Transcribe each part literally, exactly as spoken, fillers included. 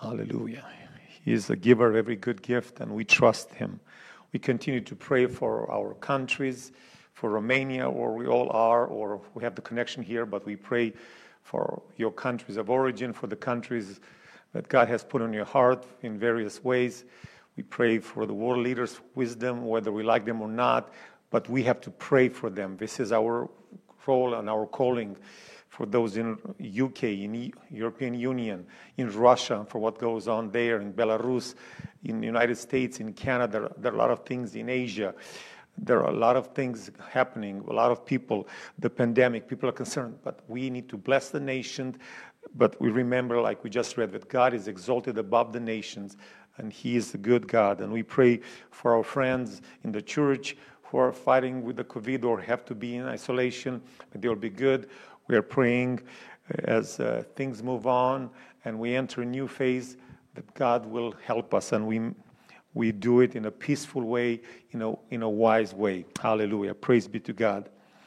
Hallelujah. He is a giver of every good gift, and we trust him. We continue to pray for our countries, for Romania, where we all are, or we have the connection here, but we pray for your countries of origin, for the countries that God has put on your heart in various ways. We pray for the world leaders' wisdom, whether we like them or not, but we have to pray for them. This is our role and our calling for those in U K, in the European Union, in Russia, for what goes on there, in Belarus, in the United States, in Canada. There are a lot of things in Asia. There are a lot of things happening, a lot of people, the pandemic, people are concerned, but we need to bless the nation. But we remember, like we just read, that God is exalted above the nations, and he is a good God. And we pray for our friends in the church who are fighting with the COVID or have to be in isolation, that they'll be good. We are praying as uh, things move on and we enter a new phase that God will help us, and we we do it in a peaceful way, in a, in a wise way. Hallelujah. Praise be to God.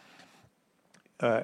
Uh,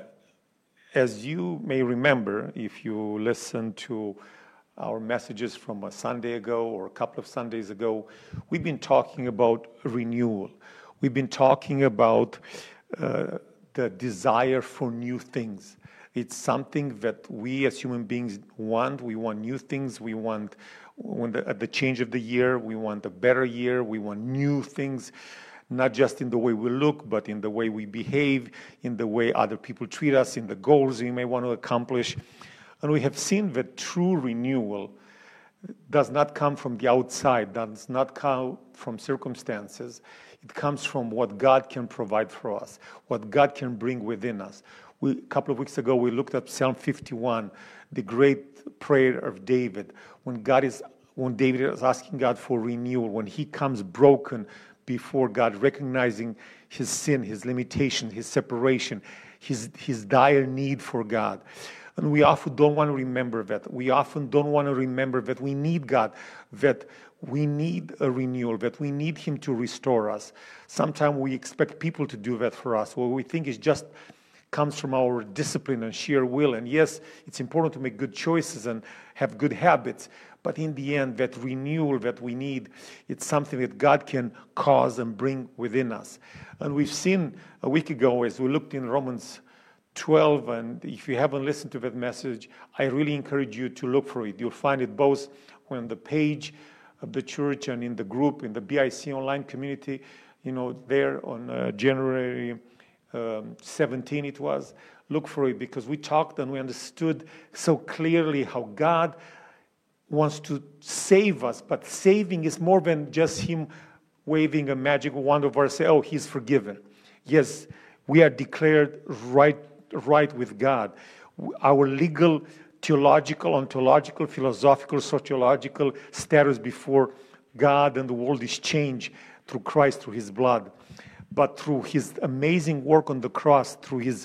as you may remember, if you listen to our messages from a Sunday ago or a couple of Sundays ago, we've been talking about renewal. We've been talking about uh, the desire for new things. It's something that we as human beings want. We want new things. We want, when the, at the change of the year, we want a better year. We want new things, not just in the way we look, but in the way we behave, in the way other people treat us, in the goals we may want to accomplish. And we have seen that true renewal does not come from the outside, does not come from circumstances. It comes from what God can provide for us, what God can bring within us. We, a couple of weeks ago, we looked at Psalm fifty-one, the great prayer of David, when God is, when David is asking God for renewal, when he comes broken before God, recognizing his sin, his limitation, his separation, his, his dire need for God. And we often don't want to remember that. We often don't want to remember that we need God, that we need a renewal, that we need him to restore us. Sometimes we expect people to do that for us. What we think is just comes from our discipline and sheer will. And yes, it's important to make good choices and have good habits. But in the end, that renewal that we need, it's something that God can cause and bring within us. And we've seen a week ago, as we looked in Romans twelve, and if you haven't listened to that message, I really encourage you to look for it. You'll find it both on the page of the church and in the group, in the B I C online community, you know, there on uh, January um, seventeenth it was. Look for it, because we talked and we understood so clearly how God wants to save us, but saving is more than just him waving a magic wand over us, say, oh, he's forgiven. Yes, we are declared right right with God. Our legal, theological, ontological, philosophical, sociological status before God and the world is changed through Christ, through his blood. But through his amazing work on the cross, through his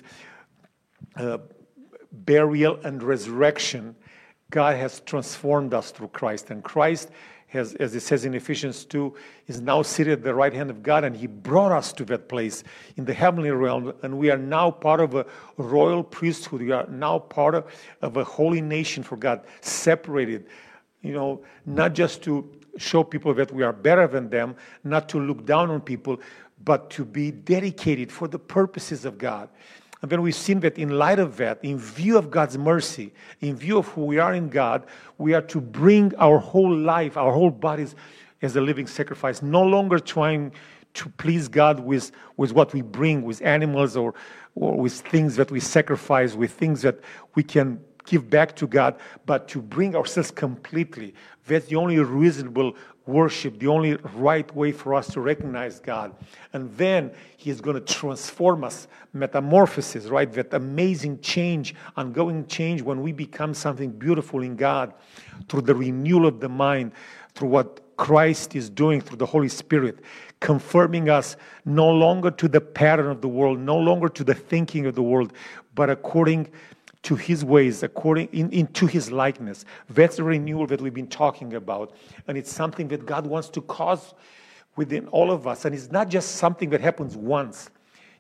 uh, burial and resurrection, God has transformed us through Christ. And Christ has, as it says in Ephesians two, is now seated at the right hand of God, and he brought us to that place in the heavenly realm, and we are now part of a royal priesthood. We are now part of, of a holy nation for God, separated, you know, not just to show people that we are better than them, not to look down on people, but to be dedicated for the purposes of God. And then we've seen that in light of that, in view of God's mercy, in view of who we are in God, we are to bring our whole life, our whole bodies as a living sacrifice, no longer trying to please God with, with what we bring, with animals or, or with things that we sacrifice, with things that we can give back to God, but to bring ourselves completely. That's the only reasonable worship, the only right way for us to recognize God. And then he is going to transform us, metamorphosis, right? That amazing change, ongoing change when we become something beautiful in God through the renewal of the mind, through what Christ is doing through the Holy Spirit, confirming us no longer to the pattern of the world, no longer to the thinking of the world, but according to his ways, according in, into his likeness. That's the renewal that we've been talking about. And it's something that God wants to cause within all of us. And it's not just something that happens once.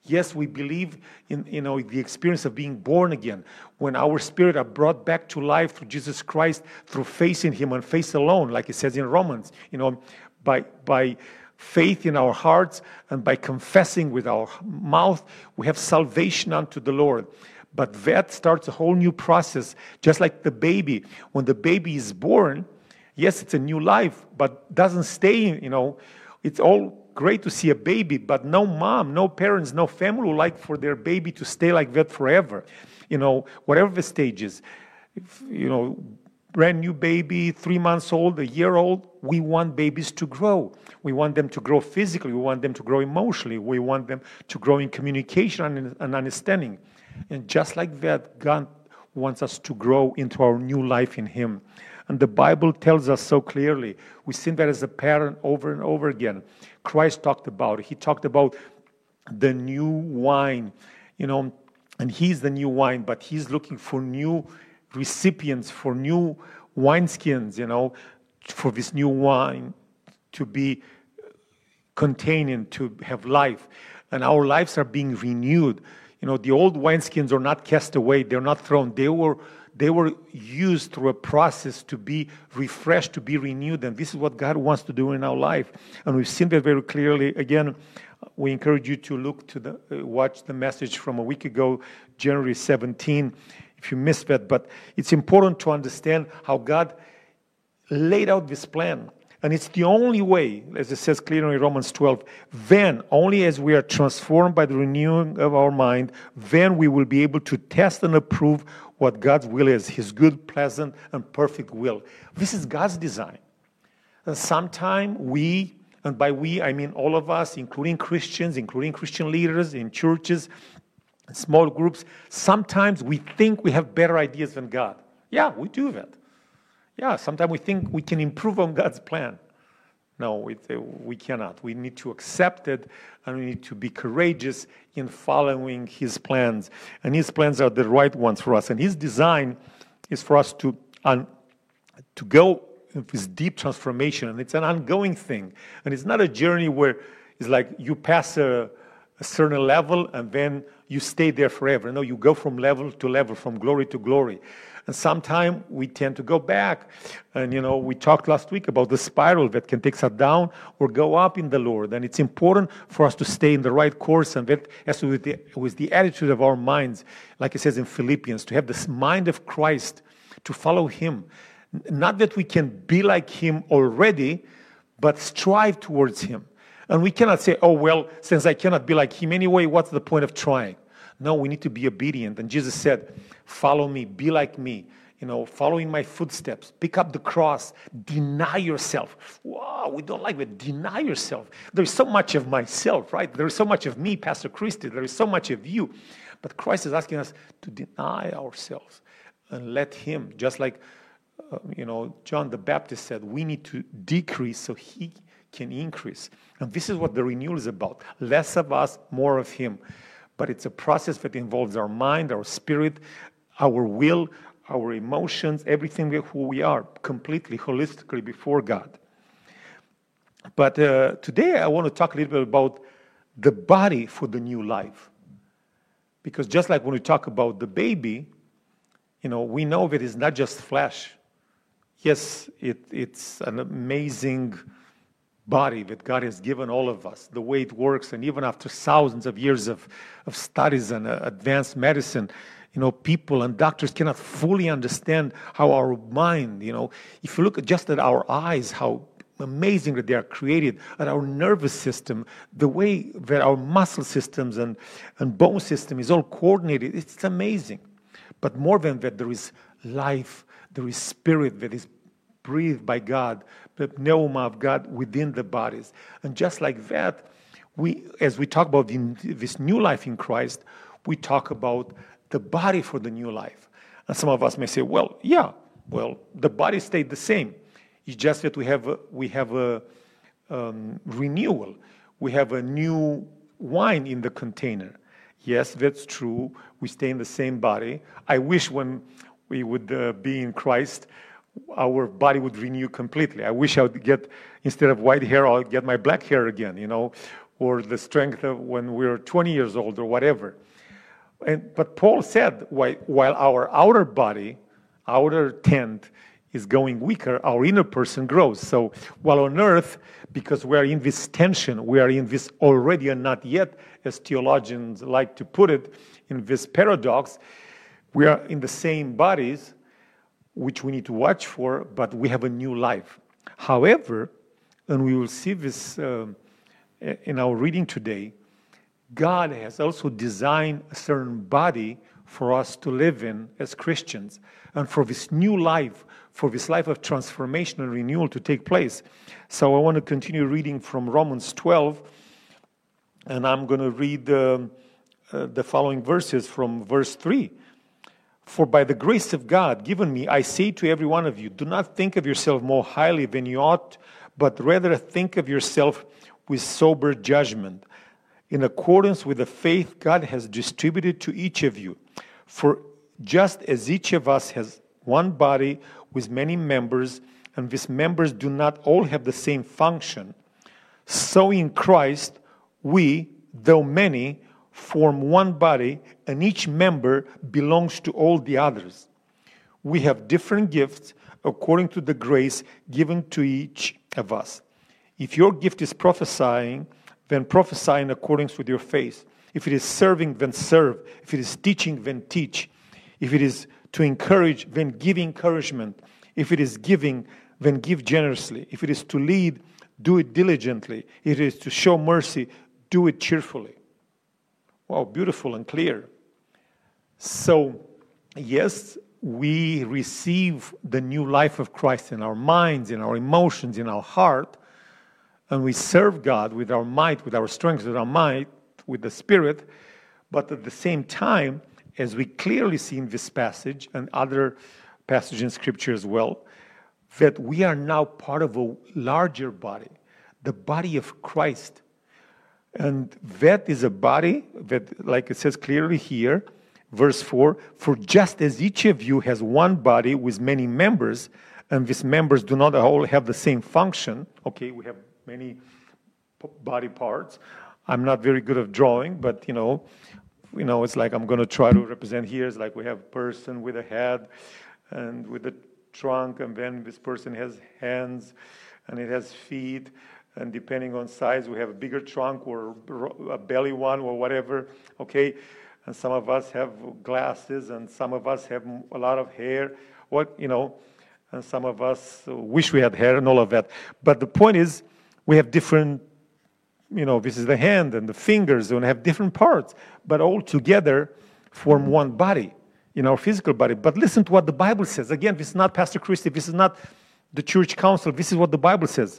Yes, we believe in, you know, the experience of being born again, when our spirit are brought back to life through Jesus Christ, through faith in him and faith alone, like it says in Romans, you know, by by faith in our hearts and by confessing with our mouth, we have salvation unto the Lord. But that starts a whole new process, just like the baby. When the baby is born, yes, it's a new life, but doesn't stay, you know, it's all great to see a baby, but no mom, no parents, no family would like for their baby to stay like that forever. You know, whatever the stage is, if, you know, brand new baby, three months old, a year old, we want babies to grow. We want them to grow physically. We want them to grow emotionally. We want them to grow in communication and, and understanding. And just like that, God wants us to grow into our new life in him. And the Bible tells us so clearly. We see that as a pattern over and over again. Christ talked about it. He talked about the new wine, you know, and he's the new wine, but he's looking for new recipients, for new wineskins, you know, for this new wine to be containing, to have life. And our lives are being renewed. You know, the old wineskins are not cast away. They're not thrown. They were They were used through a process to be refreshed, to be renewed. And this is what God wants to do in our life. And we've seen that very clearly. Again, we encourage you to look to the, uh, watch the message from a week ago, January seventeenth, if you missed that. But it's important to understand how God laid out this plan. And it's the only way, as it says clearly in Romans twelve, then, only as we are transformed by the renewing of our mind, then we will be able to test and approve what God's will is, his good, pleasant, and perfect will. This is God's design. And sometime we, and by we I mean all of us, including Christians, including Christian leaders in churches, small groups, sometimes we think we have better ideas than God. Yeah, we do that. Yeah, sometimes we think we can improve on God's plan. No, it, uh, we cannot. We need to accept it, and we need to be courageous in following his plans. And his plans are the right ones for us. And his design is for us to, un, to go with this deep transformation. And it's an ongoing thing. And it's not a journey where it's like you pass a, a certain level and then you stay there forever. No, you go from level to level, from glory to glory. And sometimes we tend to go back. And, you know, we talked last week about the spiral that can take us down or go up in the Lord. And it's important for us to stay in the right course, and that has to do with the, with the attitude of our minds, like it says in Philippians, to have this mind of Christ, to follow him. Not that we can be like him already, but strive towards him. And we cannot say, oh, well, since I cannot be like him anyway, what's the point of trying? No, we need to be obedient. And Jesus said, follow me, be like me, you know, following my footsteps, pick up the cross, deny yourself. Wow, we don't like it. Deny yourself. There's so much of myself, right? There's so much of me, Pastor Christy. There is so much of you. But Christ is asking us to deny ourselves and let him, just like, uh, you know, John the Baptist said, we need to decrease so he can increase. And this is what the renewal is about. Less of us, more of him. But it's a process that involves our mind, our spirit, our will, our emotions, everything who we are, completely, holistically before God. But uh, today I want to talk a little bit about the body for the new life. Because just like when we talk about the baby, you know, we know that it's not just flesh. Yes, it, it's an amazing body that God has given all of us, the way it works. And even after thousands of years of, of studies and uh, advanced medicine, you know, people and doctors cannot fully understand how our mind, you know, if you look at just at our eyes, how amazing that they are created, at our nervous system, the way that our muscle systems and, and bone system is all coordinated, it's amazing. But more than that, there is life, there is spirit that is breathed by God, the pneuma of God within the bodies. And just like that, we, as we talk about the, this new life in Christ, we talk about the body for the new life. And some of us may say, well, yeah, well, the body stayed the same. It's just that we have a, we have a um, renewal. We have a new wine in the container. Yes, that's true. We stay in the same body. I wish when we would uh, be in Christ, our body would renew completely. I wish I would get, instead of white hair, I'll get my black hair again, you know. or the strength of when we're twenty years old or whatever. And, but Paul said, while, while our outer body, outer tent is going weaker, our inner person grows. So while on earth, because we are in this tension, we are in this already and not yet, as theologians like to put it, in this paradox, we are in the same bodies, which we need to watch for, but we have a new life. However, and we will see this uh, in our reading today, God has also designed a certain body for us to live in as Christians, and for this new life, for this life of transformation and renewal to take place. So I want to continue reading from Romans twelve, and I'm going to read um, uh, the following verses from verse three. For by the grace of God given me, I say to every one of you, do not think of yourself more highly than you ought, but rather think of yourself with sober judgment, in accordance with the faith God has distributed to each of you. For just as each of us has one body with many members, and these members do not all have the same function, so in Christ we, though many, form one body, and each member belongs to all the others. We have different gifts according to the grace given to each of us. If your gift is prophesying, then prophesy in accordance with your faith. If it is serving, then serve. If it is teaching, then teach. If it is to encourage, then give encouragement. If it is giving, then give generously. If it is to lead, do it diligently. If it is to show mercy, do it cheerfully. Wow, beautiful and clear. So, yes, we receive the new life of Christ in our minds, in our emotions, in our heart, and we serve God with our might, with our strength, with our might, with the Spirit. But at the same time, as we clearly see in this passage and other passages in Scripture as well, that we are now part of a larger body, the body of Christ. And that is a body that, like it says clearly here, verse four, for just as each of you has one body with many members, and these members do not all have the same function. Okay, we have many body parts. I'm not very good at drawing, but you know, you know, it's like I'm going to try to represent here. It's like we have a person with a head and with a trunk, and then this person has hands and it has feet. And depending on size, we have a bigger trunk or a belly one or whatever, okay? And some of us have glasses, and some of us have a lot of hair, what, you know, and some of us wish we had hair and all of that. But the point is, we have different, you know, this is the hand and the fingers, and we have different parts, but all together form one body in our physical body. But listen to what the Bible says. Again, this is not Pastor Christie, this is not the church council, this is what the Bible says.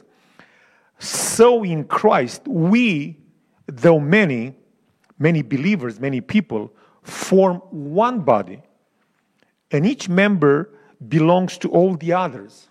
So in Christ, we, though many, many believers, many people, form one body, and each member belongs to all the others.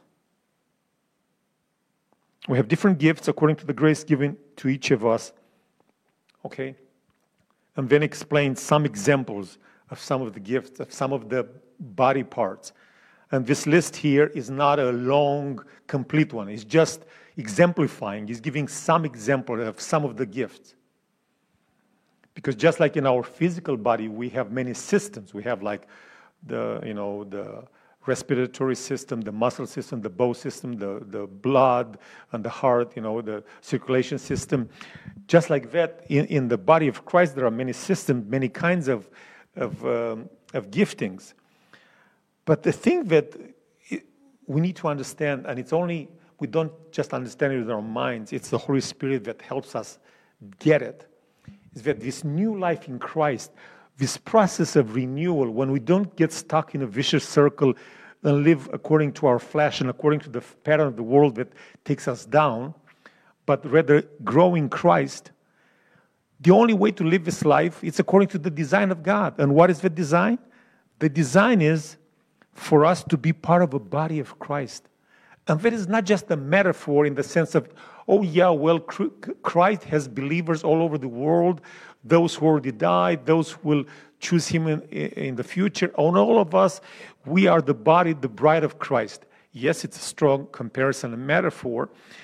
We have different gifts according to the grace given to each of us. Okay? And then explain some examples of some of the gifts, of some of the body parts. And this list here is not a long, complete one. It's just exemplifying. He's giving some example of some of the gifts. Because just like in our physical body, we have many systems. We have like the, you know, the respiratory system, the muscle system, the bone system, the, the blood and the heart, you know, the circulation system. Just like that, in, in the body of Christ, there are many systems, many kinds of, of, um, of giftings. But the thing that it, we need to understand, and it's only, we don't just understand it with our minds, it's the Holy Spirit that helps us get it, is that this new life in Christ, this process of renewal, when we don't get stuck in a vicious circle and live according to our flesh and according to the pattern of the world that takes us down, but rather grow in Christ, the only way to live this life is according to the design of God. And what is the design? The design is for us to be part of a body of Christ. And that is not just a metaphor in the sense of, oh yeah, well, Christ has believers all over the world, those who already died, those who will choose him in, in the future. On all of us, we are the body, the bride of Christ. Yes, it's a strong comparison and metaphor,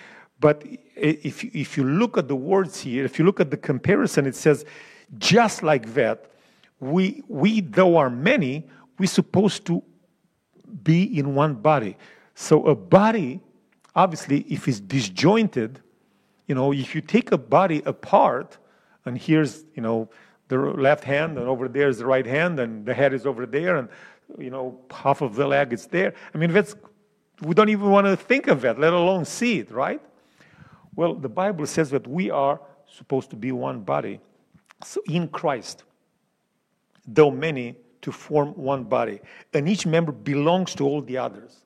But if, if you look at the words here, if you look at the comparison, it says, just like that, we, we though are many, we're supposed to be in one body. So a body, obviously, if it's disjointed, you know, if you take a body apart, and here's, you know, the left hand, and over there is the right hand, and the head is over there, and, you know, half of the leg is there. I mean, that's, we don't even want to think of that, let alone see it, right? Well, the Bible says that we are supposed to be one body. So in Christ, though many, to form one body. And each member belongs to all the others.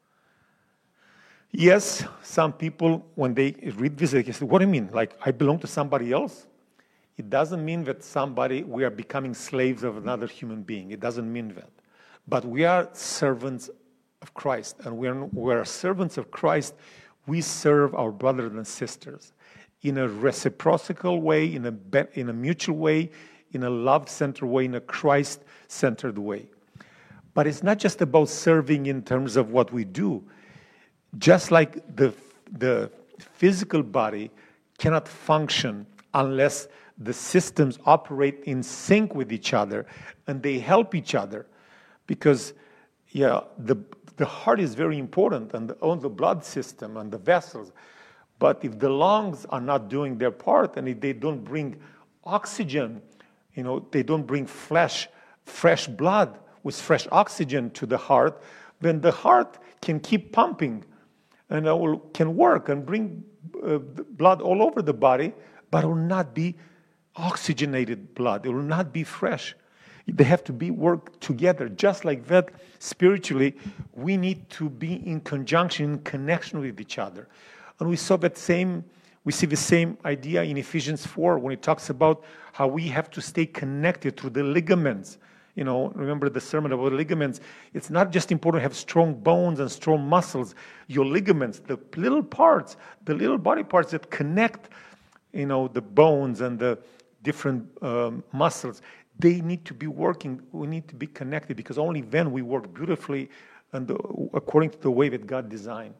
Yes, some people, when they read this, they say, what do you mean? Like, I belong to somebody else? It doesn't mean that somebody, we are becoming slaves of another human being. It doesn't mean that. But we are servants of Christ. And we are, we are servants of Christ. We serve our brothers and sisters in a reciprocal way, in a, in a mutual way, in a love-centered way, in a Christ-centered way. But it's not just about serving in terms of what we do. Just like the, the physical body cannot function unless the systems operate in sync with each other and they help each other. Because, yeah, the, the heart is very important and the, the blood system and the vessels. But if the lungs are not doing their part and if they don't bring oxygen, you know, they don't bring flesh, fresh blood with fresh oxygen to the heart, then the heart can keep pumping and it will, can work and bring uh, blood all over the body, but it will not be oxygenated blood. It will not be fresh. They have to be work together. Just like that, spiritually, we need to be in conjunction, in connection with each other. And we saw that same, we see the same idea in Ephesians four when it talks about how we have to stay connected through the ligaments. You know, remember the sermon about ligaments. It's not just important to have strong bones and strong muscles. Your ligaments, the little parts, the little body parts that connect, you know, the bones and the different um, muscles, they need to be working. We need to be connected because only then we work beautifully and the, according to the way that God designed.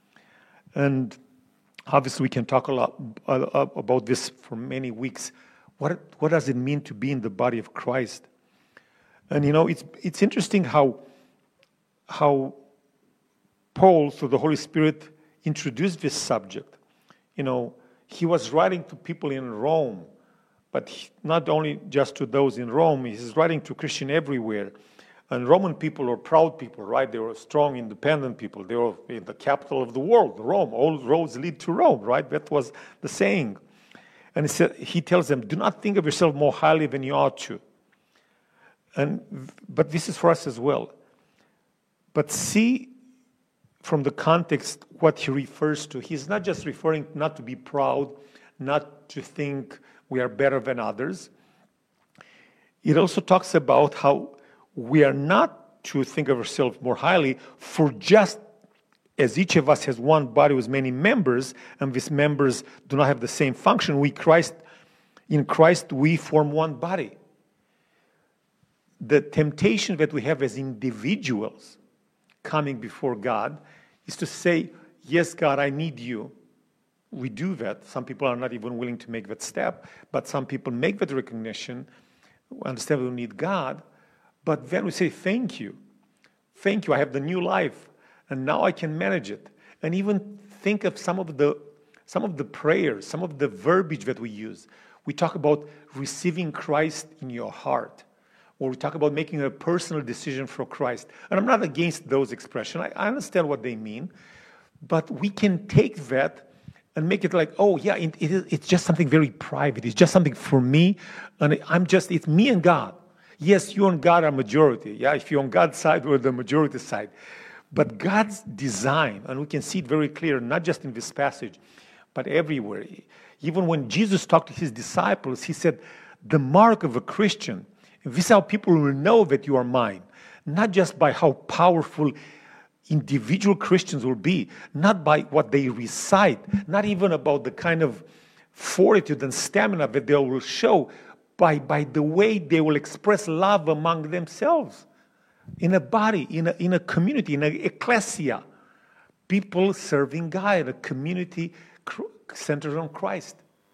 And obviously, we can talk a lot about this for many weeks. What, what does it mean to be in the body of Christ? And, you know, it's it's interesting how, how Paul, through the Holy Spirit, introduced this subject. You know, he was writing to people in Rome, but he, not only just to those in Rome, he's writing to Christians everywhere. And Roman people were proud people, right? They were strong, independent people. They were in the capital of the world, Rome. All roads lead to Rome, right? That was the saying. And he, said, he tells them, do not think of yourself more highly than you ought to. And but this is for us as well. But see from the context what he refers to. He's not just referring not to be proud, not to think we are better than others. It also talks about how we are not to think of ourselves more highly, for just as each of us has one body with many members, and these members do not have the same function, we Christ, in Christ we form one body. The temptation that we have as individuals coming before God is to say, yes, God, I need you. We do that. Some people are not even willing to make that step, but some people make that recognition, understand we need God, but then we say, thank you. Thank you, I have the new life, and now I can manage it. And even think of some of the some of the prayers, some of the verbiage that we use. We talk about receiving Christ in your heart, or we talk about making a personal decision for Christ. And I'm not against those expressions. I, I understand what they mean, but we can take that and make it like, oh, yeah, it, it is, it's just something very private. It's just something for me, and I'm just, it's me and God. Yes, you and God are majority. Yeah, if you're on God's side, we're the majority side. But God's design, and we can see it very clear, not just in this passage, but everywhere. Even when Jesus talked to his disciples, he said, the mark of a Christian, this is how people will know that you are mine. Not just by how powerful individual Christians will be, not by what they recite, not even about the kind of fortitude and stamina that they will show, by, by the way they will express love among themselves. In a body, in a, in a community, in an ecclesia. People serving God, a community centered on Christ.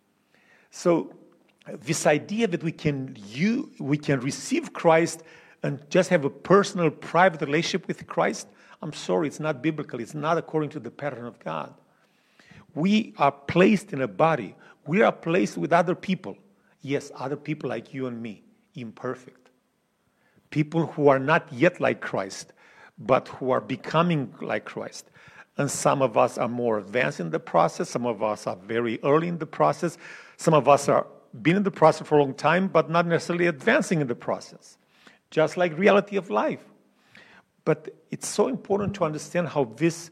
So this idea that we can you we can receive Christ and just have a personal, private relationship with Christ, I'm sorry, it's not biblical. It's not according to the pattern of God. We are placed in a body. We are placed with other people. Yes, other people like you and me, imperfect. People who are not yet like Christ, but who are becoming like Christ. And some of us are more advanced in the process. Some of us are very early in the process. Some of us are been in the process for a long time, but not necessarily advancing in the process. Just like reality of life. But it's so important to understand how this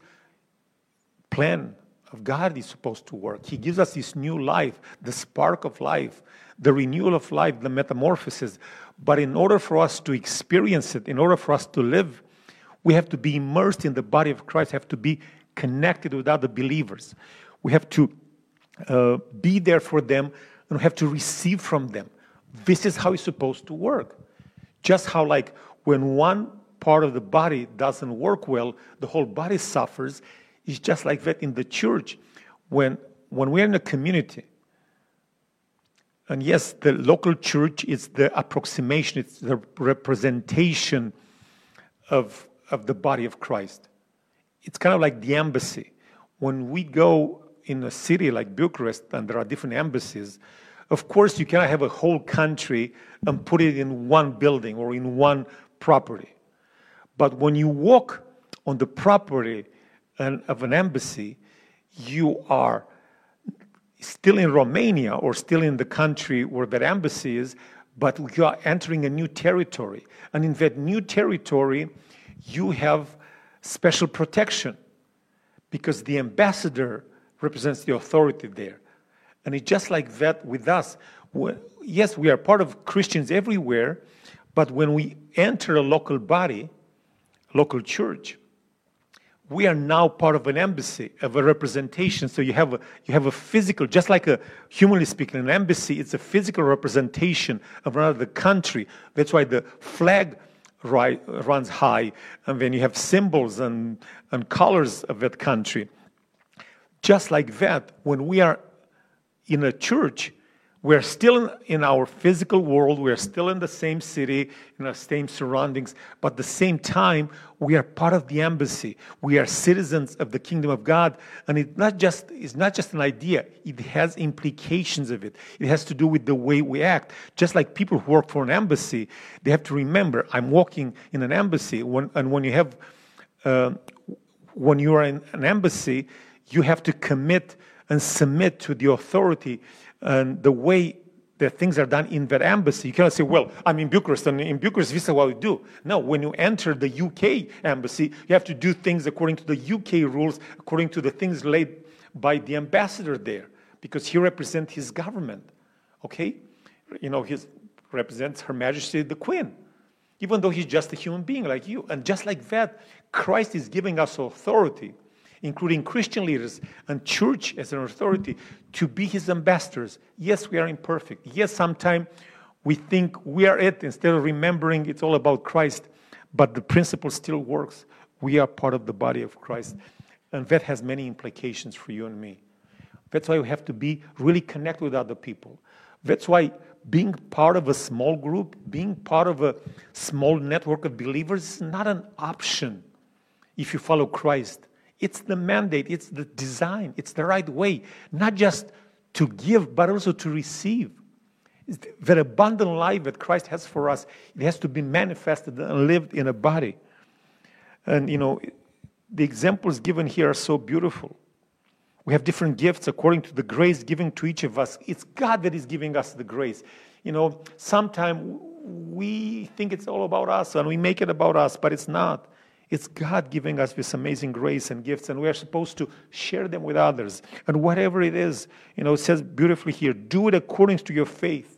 plan of God is supposed to work. He gives us this new life, the spark of life, the renewal of life, the metamorphosis. But in order for us to experience it, in order for us to live, we have to be immersed in the body of Christ, have to be connected with other believers. We have to uh, be there for them, and we have to receive from them. This is how it's supposed to work. Just how, like, when one part of the body doesn't work well, the whole body suffers. It's just like that in the church. When, when we're in a community, and yes, the local church is the approximation, it's the representation of, of the body of Christ. It's kind of like the embassy. When we go in a city like Bucharest, and there are different embassies, of course you cannot have a whole country and put it in one building or in one property. But when you walk on the property of an embassy, you are still in Romania or still in the country where that embassy is, but you are entering a new territory. And in that new territory, you have special protection because the ambassador represents the authority there. And it's just like that with us. Yes, we are part of Christians everywhere, but when we enter a local body, local church, we are now part of an embassy, of a representation. So you have a, you have a physical, just like a, humanly speaking, an embassy, it's a physical representation of another country. That's why the flag ri- runs high, and then you have symbols and, and colors of that country. Just like that, when we are in a church, we're still in, in our physical world, we're still in the same city, in the same surroundings, but at the same time, we are part of the embassy. We are citizens of the kingdom of God, and it's not just, it's not just an idea, it has implications of it. It has to do with the way we act. Just like people who work for an embassy, they have to remember, I'm working in an embassy, when, and when you have, uh, when you are in an embassy, you have to commit and submit to the authority and the way that things are done in that embassy. You cannot say, well, I'm in Bucharest, and in Bucharest, this is what we do. No, when you enter the U K embassy, you have to do things according to the U K rules, according to the things laid by the ambassador there, because he represents his government, okay? You know, he represents Her Majesty the Queen, even though he's just a human being like you. And just like that, Christ is giving us authority, including Christian leaders and church as an authority, to be his ambassadors. Yes, we are imperfect. Yes, sometimes we think we are it instead of remembering it's all about Christ. But the principle still works. We are part of the body of Christ. And that has many implications for you and me. That's why we have to be really connected with other people. That's why being part of a small group, being part of a small network of believers is not an option if you follow Christ. It's the mandate, it's the design, it's the right way, not just to give, but also to receive. That abundant life that Christ has for us, it has to be manifested and lived in a body. And, you know, the examples given here are so beautiful. We have different gifts according to the grace given to each of us. It's God that is giving us the grace. You know, sometimes we think it's all about us and we make it about us, but it's not. It's God giving us this amazing grace and gifts, and we are supposed to share them with others. And whatever it is, you know, it says beautifully here, do it according to your faith.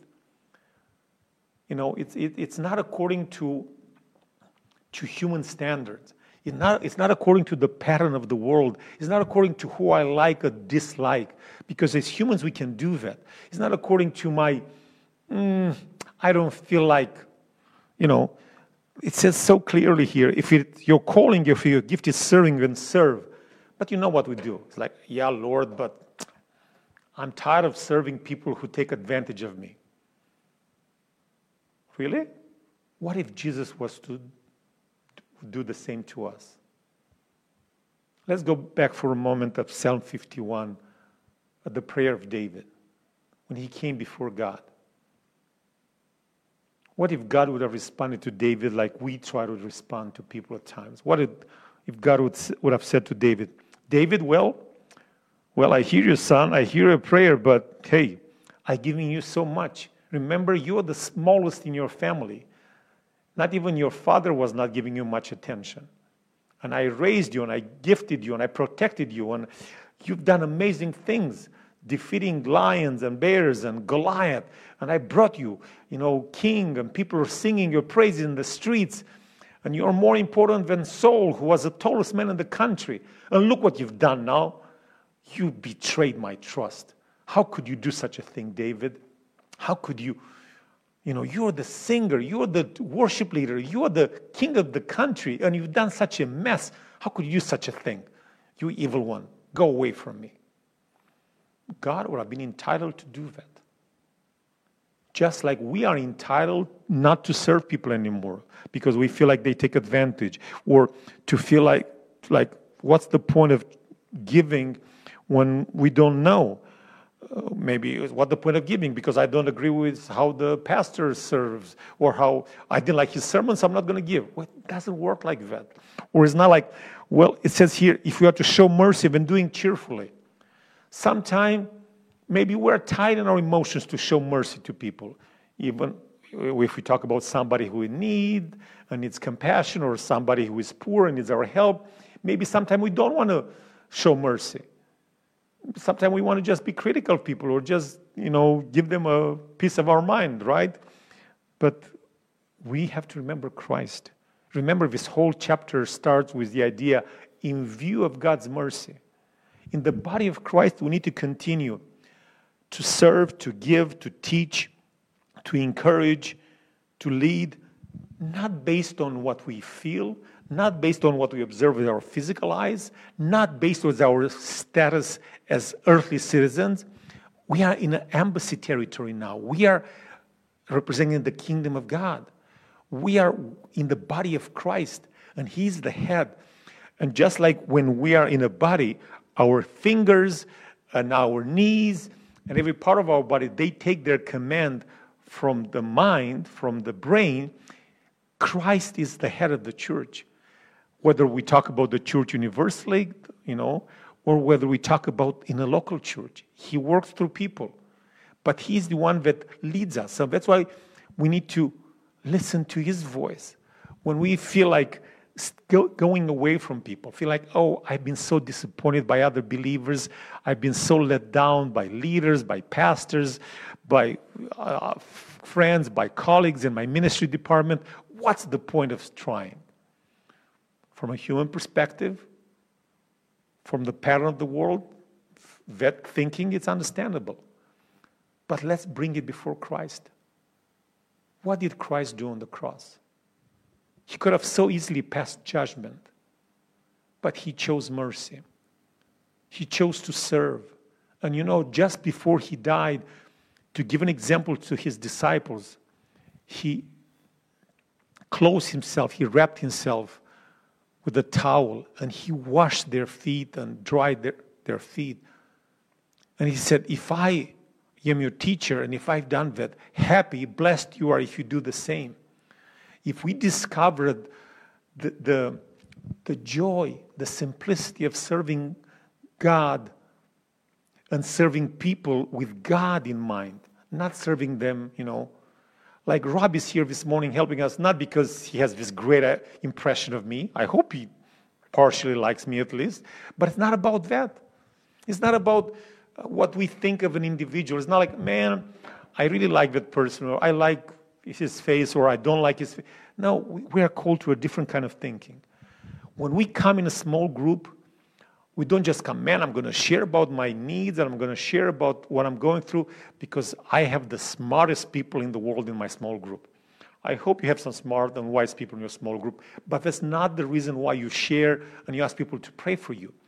You know, it's it, it's not according to, to human standards. It's not, it's not according to the pattern of the world. It's not according to who I like or dislike, because as humans we can do that. It's not according to my, mm, I don't feel like, you know, it says so clearly here, if it, your calling, if your gift is serving, then serve. But you know what we do. It's like, yeah, Lord, but I'm tired of serving people who take advantage of me. Really? What if Jesus was to do the same to us? Let's go back for a moment of Psalm fifty-one, at the prayer of David, when he came before God. What if God would have responded to David like we try to respond to people at times? What if, if God would, would have said to David, David, well, well, I hear you, son, I hear your prayer, but hey, I've given you so much. Remember, you're the smallest in your family. Not even your father was not giving you much attention. And I raised you, and I gifted you, and I protected you, and you've done amazing things, defeating lions and bears and Goliath. And I brought you, you know, king, and people are singing your praises in the streets. And you're more important than Saul, who was the tallest man in the country. And look what you've done now. You betrayed my trust. How could you do such a thing, David? How could you? You know, you're the singer, you're the worship leader, you're the king of the country, and you've done such a mess. How could you do such a thing? You evil one, go away from me. God would have been entitled to do that. Just like we are entitled not to serve people anymore because we feel like they take advantage, or to feel like, like what's the point of giving when we don't know? Uh, maybe what's the point of giving? Because I don't agree with how the pastor serves, or how I didn't like his sermons, I'm not going to give. Well, it doesn't work like that. Or it's not like, well, it says here, if we are to show mercy, then doing cheerfully. Sometimes, maybe we're tied in our emotions to show mercy to people. Even if we talk about somebody who is in need and needs compassion, or somebody who is poor and needs our help, maybe sometimes we don't want to show mercy. Sometimes we want to just be critical of people, or just, you know, give them a piece of our mind, right? But we have to remember Christ. Remember, this whole chapter starts with the idea, in view of God's mercy. In the body of Christ, we need to continue to serve, to give, to teach, to encourage, to lead, not based on what we feel, not based on what we observe with our physical eyes, not based on our status as earthly citizens. We are in an embassy territory now. We are representing the kingdom of God. We are in the body of Christ, and He's the head. And just like when we are in a body, our fingers and our knees and every part of our body, they take their command from the mind, from the brain. Christ is the head of the church. Whether we talk about the church universally, you know, or whether we talk about in a local church, He works through people. But He's the one that leads us. So that's why we need to listen to His voice. When we feel like going away from people, feel like, oh, I've been so disappointed by other believers, I've been so let down by leaders, by pastors, by uh, friends, by colleagues in my ministry department, what's the point of trying? From a human perspective, from the pattern of the world, that thinking, it's understandable. But let's bring it before Christ. What did Christ do on the cross? He could have so easily passed judgment, but He chose mercy. He chose to serve. And you know, just before He died, to give an example to His disciples, He clothed Himself, He wrapped Himself with a towel, and He washed their feet and dried their, their feet. And He said, if I am your teacher, and if I've done that, happy, blessed you are if you do the same. If we discovered the, the, the joy, the simplicity of serving God and serving people with God in mind, not serving them, you know, like Rob is here this morning helping us, not because he has this great uh, impression of me. I hope he partially likes me at least. But it's not about that. It's not about uh, what we think of an individual. It's not like, man, I really like that person, or I like his face, or I don't like his face. No, we, we are called to a different kind of thinking. When we come in a small group, we don't just come, man, I'm going to share about my needs, and I'm going to share about what I'm going through because I have the smartest people in the world in my small group. I hope you have some smart and wise people in your small group, but that's not the reason why you share and you ask people to pray for you.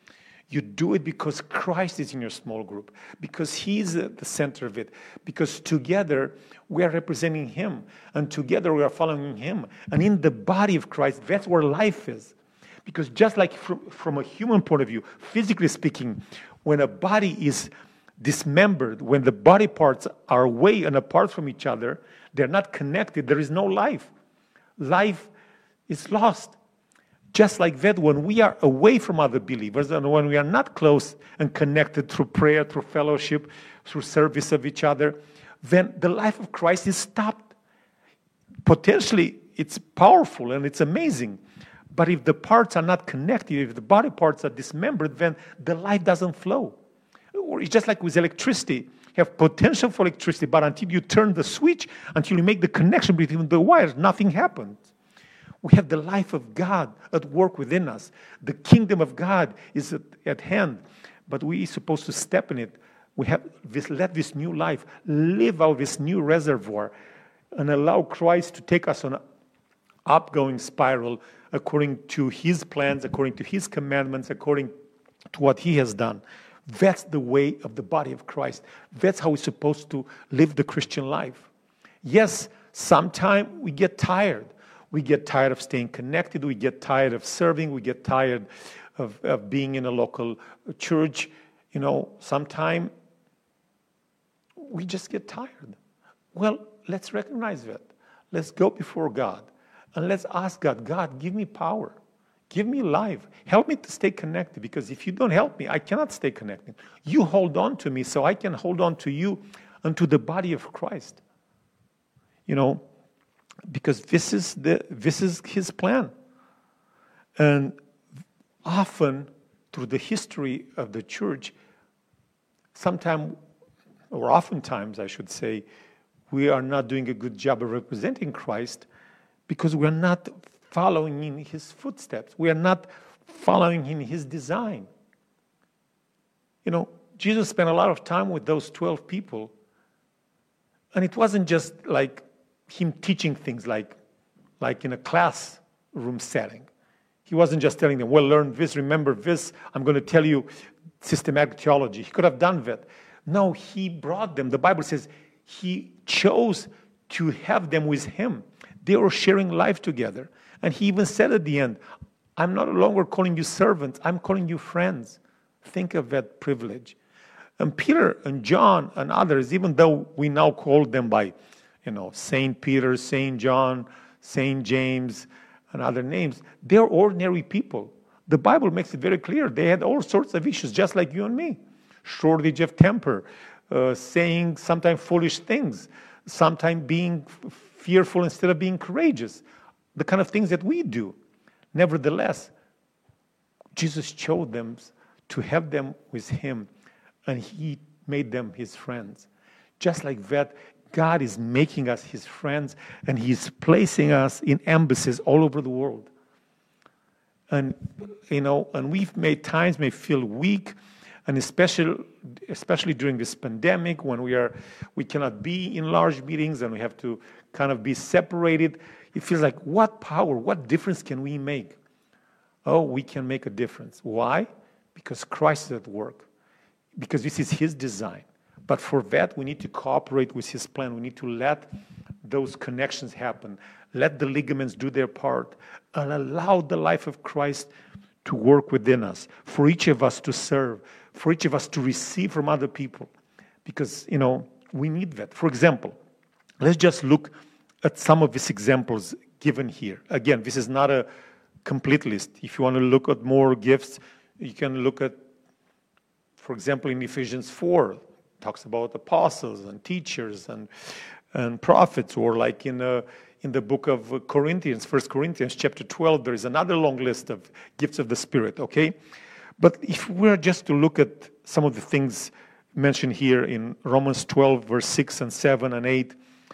You do it because Christ is in your small group, because He's at the center of it, because together we are representing Him, and together we are following Him. And in the body of Christ, that's where life is. Because just like from, from a human point of view, physically speaking, when a body is dismembered, when the body parts are away and apart from each other, they're not connected, there is no life. Life is lost. Just like that, when we are away from other believers and when we are not close and connected through prayer, through fellowship, through service of each other, then the life of Christ is stopped. Potentially, it's powerful and it's amazing. But if the parts are not connected, if the body parts are dismembered, then the life doesn't flow. Or it's just like with electricity. You have potential for electricity, but until you turn the switch, until you make the connection between the wires, nothing happens. We have the life of God at work within us. The kingdom of God is at, at hand, but we are supposed to step in it. We have this, let this new life live out this new reservoir and allow Christ to take us on an upgoing spiral according to His plans, according to His commandments, according to what He has done. That's the way of the body of Christ. That's how we're supposed to live the Christian life. Yes, sometimes we get tired. We get tired of staying connected. We get tired of serving. We get tired of, of being in a local church. You know, sometimes we just get tired. Well, let's recognize that. Let's go before God and let's ask God, God, give me power. Give me life. Help me to stay connected, because if you don't help me, I cannot stay connected. You hold on to me so I can hold on to you and to the body of Christ. You know, because this is the this is His plan. And often through the history of the church, sometimes, or oftentimes I should say, we are not doing a good job of representing Christ because we are not following in His footsteps. We are not following in His design. You know, Jesus spent a lot of time with those twelve people, and it wasn't just like Him teaching things like, like in a classroom setting. He wasn't just telling them, well, learn this, remember this, I'm going to tell you systematic theology. He could have done that. No, He brought them. The Bible says He chose to have them with Him. They were sharing life together. And He even said at the end, I'm no longer calling you servants, I'm calling you friends. Think of that privilege. And Peter and John and others, even though we now call them by, you know, Saint Peter, Saint John, Saint James, and other names, they're ordinary people. The Bible makes it very clear. They had all sorts of issues, just like you and me. Shortage of temper, uh, saying sometimes foolish things, sometimes being f- fearful instead of being courageous. The kind of things that we do. Nevertheless, Jesus chose them to have them with Him, and He made them His friends. Just like that, God is making us His friends, and He's placing us in embassies all over the world. And, you know, and we've made times may feel weak, and especially, especially during this pandemic, when we are, we cannot be in large meetings and we have to kind of be separated. It feels like, what power, what difference can we make? Oh, we can make a difference. Why? Because Christ is at work. Because this is His design. But for that, we need to cooperate with His plan. We need to let those connections happen. Let the ligaments do their part. And allow the life of Christ to work within us. For each of us to serve. For each of us to receive from other people. Because, you know, we need that. For example, let's just look at some of these examples given here. Again, this is not a complete list. If you want to look at more gifts, you can look at, for example, in Ephesians four, it talks about apostles and teachers and and prophets, or like in uh, in the book of Corinthians, First Corinthians chapter twelve, there is another long list of gifts of the Spirit, okay? But if we're just to look at some of the things mentioned here in Romans twelve, verse six and seven and eight,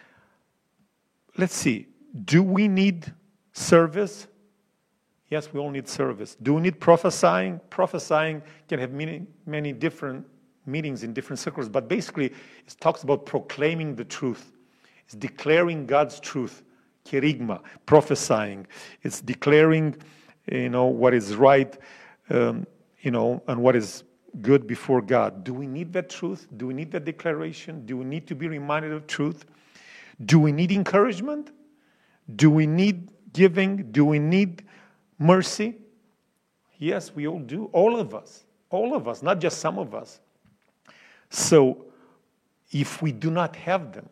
let's see. Do we need service? Yes, we all need service. Do we need prophesying? Prophesying can have many, many different meanings in different circles, but basically it talks about proclaiming the truth. It's declaring God's truth, kerygma, prophesying. It's declaring, you know, what is right. Um, you know, and what is good before God. Do we need that truth? Do we need that declaration? Do we need to be reminded of truth? Do we need encouragement? Do we need giving? Do we need mercy? Yes, we all do. All of us. All of us, not just some of us. So, if we do not have them,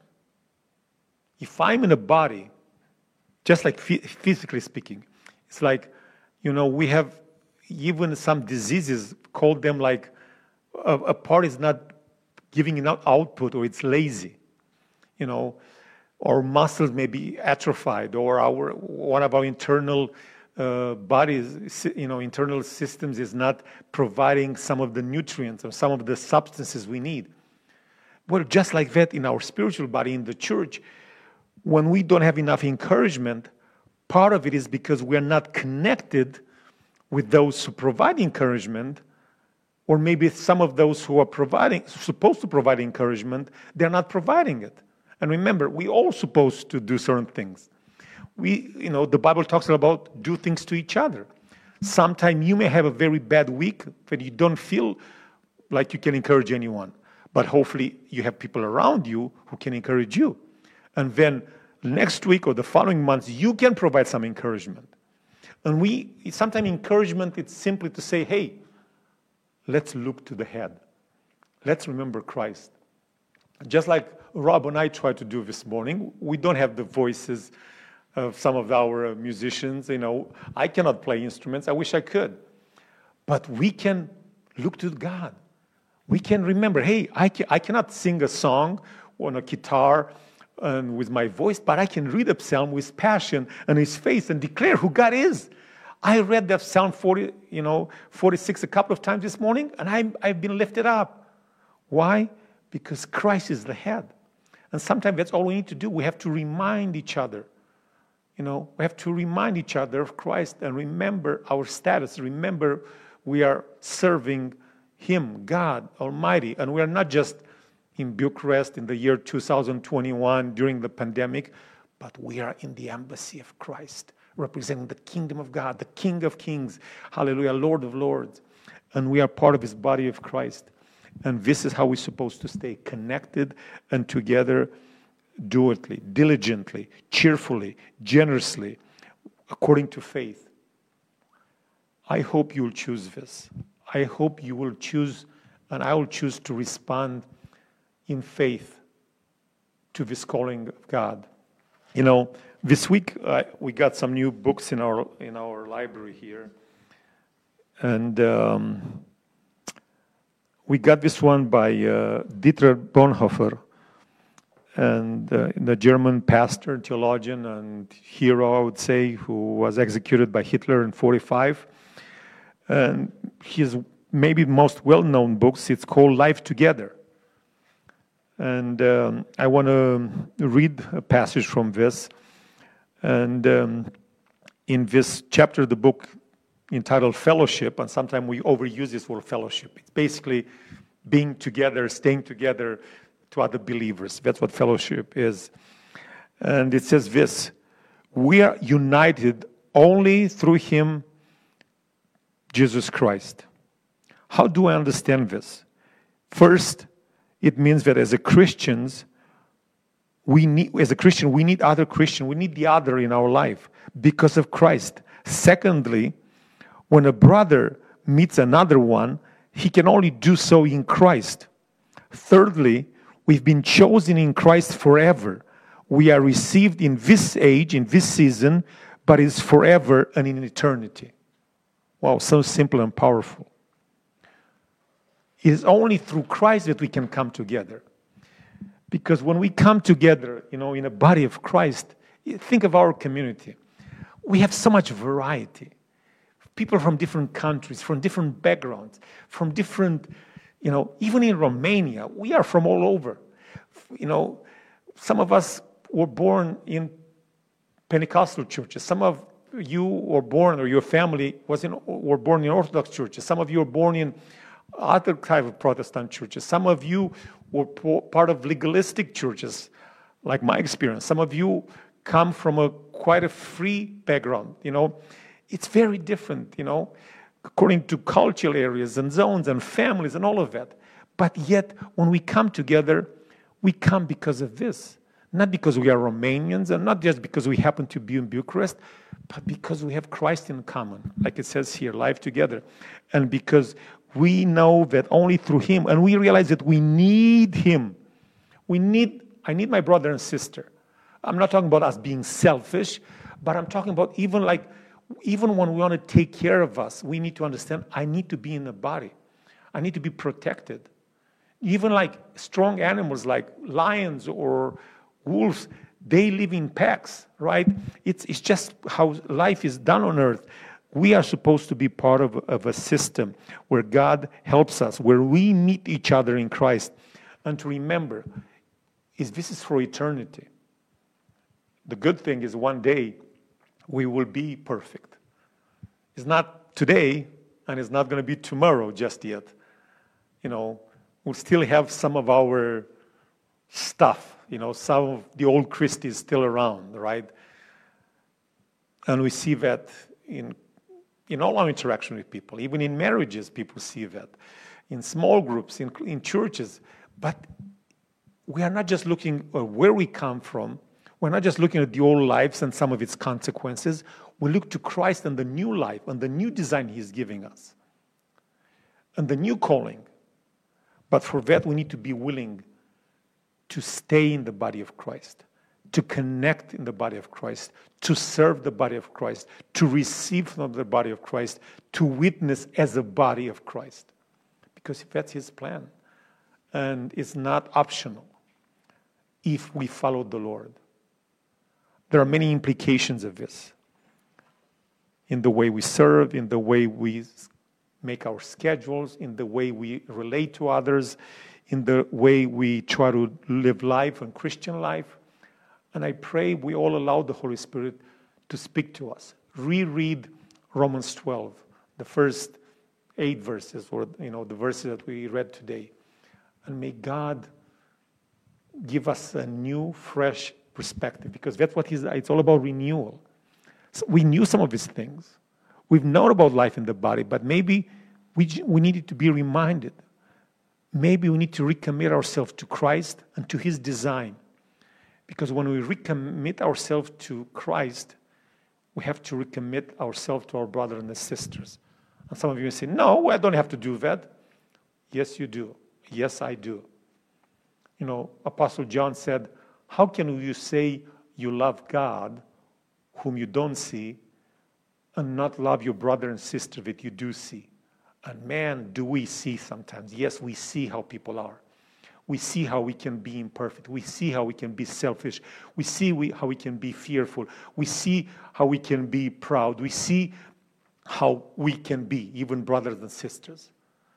if I'm in a body, just like physically speaking, it's like, you know, we have even some diseases, call them like a, a part is not giving enough output or it's lazy, you know, our muscles may be atrophied or our one of our internal uh, bodies, you know, internal systems is not providing some of the nutrients or some of the substances we need. Well, just like that in our spiritual body, in the church, when we don't have enough encouragement, part of it is because we're not connected with those who provide encouragement, or maybe some of those who are providing, supposed to provide encouragement, they're not providing it. And remember, we all supposed to do certain things. We, you know, the Bible talks about do things to each other. Sometimes you may have a very bad week that you don't feel like you can encourage anyone. But hopefully you have people around you who can encourage you. And then next week or the following months, you can provide some encouragement. And we, sometimes encouragement, it's simply to say, hey, let's look to the head. Let's remember Christ. Just like Rob and I tried to do this morning, we don't have the voices of some of our musicians. You know, I cannot play instruments. I wish I could. But we can look to God. We can remember, hey, I, can, I cannot sing a song on a guitar and with my voice, but I can read a psalm with passion and his face and declare who God is. I read that Psalm forty, you know, forty-six a couple of times this morning, and I'm, I've been lifted up. Why? Because Christ is the head. And sometimes that's all we need to do. We have to remind each other. You know, we have to remind each other of Christ and remember our status. Remember we are serving Him, God Almighty. And we are not just in Bucharest in the year two thousand twenty-one during the pandemic, but we are in the embassy of Christ, representing the kingdom of God, the King of Kings, hallelujah, Lord of Lords. And we are part of His body of Christ. And this is how we're supposed to stay connected and together dutifully, diligently, cheerfully, generously, according to faith. I hope you'll choose this. I hope you will choose, and I will choose to respond in faith to this calling of God. You know, this week uh, we got some new books in our in our library here, and um, we got this one by uh, Dietrich Bonhoeffer, and uh, the German pastor, theologian, and hero, I would say, who was executed by Hitler in forty-five. And his maybe most well-known books, it's called Life Together. And um, I want to read a passage from this. And um, in this chapter of the book entitled Fellowship, and sometimes we overuse this word fellowship. It's basically being together, staying together to other believers. That's what fellowship is. And it says this: we are united only through Him, Jesus Christ. How do I understand this? First, it means that as a Christians, we need, as a Christian, we need other Christian. We need the other in our life because of Christ. Secondly, when a brother meets another one, he can only do so in Christ. Thirdly, we've been chosen in Christ forever. We are received in this age, in this season, but it's forever and in eternity. Wow, so simple and powerful. It is only through Christ that we can come together. Because when we come together, you know, in a body of Christ, think of our community. We have so much variety. People from different countries, from different backgrounds, from different, you know, even in Romania, we are from all over. You know, some of us were born in Pentecostal churches. Some of you were born, or your family was in, were born in Orthodox churches. Some of you were born in other type of Protestant churches. Some of you were part of legalistic churches, like my experience. Some of you come from a quite a free background, you know. It's very different, you know. according to cultural areas and zones and families and all of that. But yet, when we come together, we come because of this. Not because we are Romanians and not just because we happen to be in Bucharest, but because we have Christ in common, like it says here, life together. And because we know that only through Him, and we realize that we need Him. We need, I need my brother and sister. I'm not talking about us being selfish, but I'm talking about even like, even when we want to take care of us, we need to understand I need to be in the body. I need to be protected. Even like strong animals like lions or wolves, they live in packs, right? It's, it's just how life is done on earth. We are supposed to be part of, of a system where God helps us, where we meet each other in Christ. And to remember, is this is for eternity. The good thing is one day we will be perfect. It's not today, and it's not going to be tomorrow just yet. You know, we'll still have some of our stuff. You know, some of the old Christies still around, right? And we see that in in all our interaction with people. Even in marriages, people see that. In small groups, in, in churches. But we are not just looking at where we come from. We're not just looking at the old lives and some of its consequences. We look to Christ and the new life and the new design He's giving us. And the new calling. But for that, we need to be willing to stay in the body of Christ, to connect in the body of Christ, to serve the body of Christ, to receive from the body of Christ, to witness as a body of Christ. Because that's His plan. And it's not optional if we follow the Lord. There are many implications of this in the way we serve, in the way we make our schedules, in the way we relate to others, in the way we try to live life and Christian life. And I pray we all allow the Holy Spirit to speak to us. Reread Romans twelve, the first eight verses, or you know the verses that we read today. And may God give us a new, fresh perspective, because that's what he's, it's all about renewal. So we knew some of these things. We've known about life in the body, but maybe we, we needed to be reminded. Maybe we need to recommit ourselves to Christ and to His design. Because when we recommit ourselves to Christ, we have to recommit ourselves to our brothers and sisters. And some of you may say, no, I don't have to do that. Yes, you do. Yes, I do. You know, Apostle John said, how can you say you love God, whom you don't see, and not love your brother and sister that you do see? And man, do we see sometimes. Yes, we see how people are. We see how we can be imperfect. We see how we can be selfish. We see we, how we can be fearful. We see how we can be proud. We see how we can be, even brothers and sisters.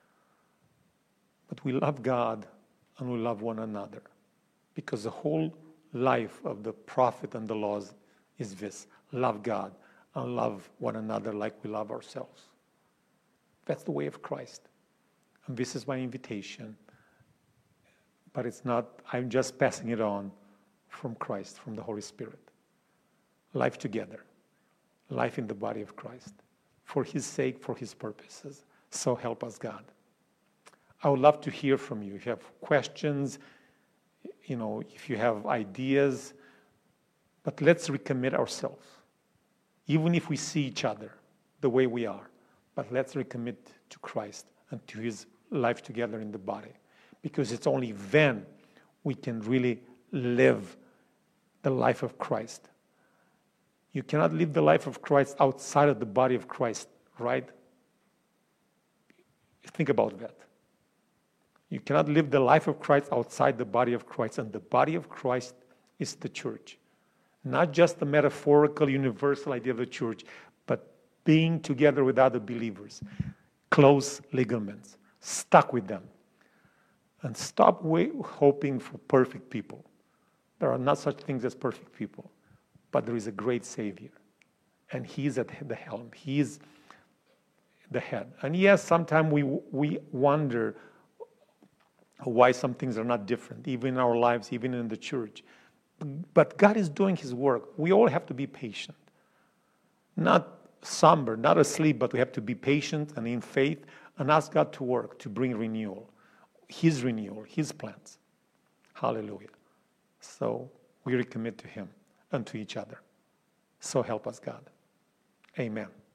But we love God and we love one another. Because the whole life of the prophet and the laws is this. Love God and love one another like we love ourselves. That's the way of Christ. And this is my invitation. But it's not, I'm just passing it on from Christ, from the Holy Spirit. Life together. Life in the body of Christ. For His sake, for His purposes. So help us God. I would love to hear from you. If you have questions, you know, if you have ideas, but let's recommit ourselves. Even if we see each other the way we are, but let's recommit to Christ and to His life together in the body. Because it's only then we can really live the life of Christ. You cannot live the life of Christ outside of the body of Christ, right? Think about that. You cannot live the life of Christ outside the body of Christ. And the body of Christ is the church. Not just the metaphorical, universal idea of the church, but being together with other believers. Close ligaments. Stuck with them. And stop wait, hoping for perfect people. There are not such things as perfect people. But there is a great Savior. And He's at the helm. He's the head. And yes, sometimes we, we wonder why some things are not different, even in our lives, even in the church. But God is doing His work. We all have to be patient. Not somber, not asleep, but we have to be patient and in faith and ask God to work, to bring renewal, His renewal, His plans. Hallelujah. So we recommit to Him and to each other. So help us, God. Amen.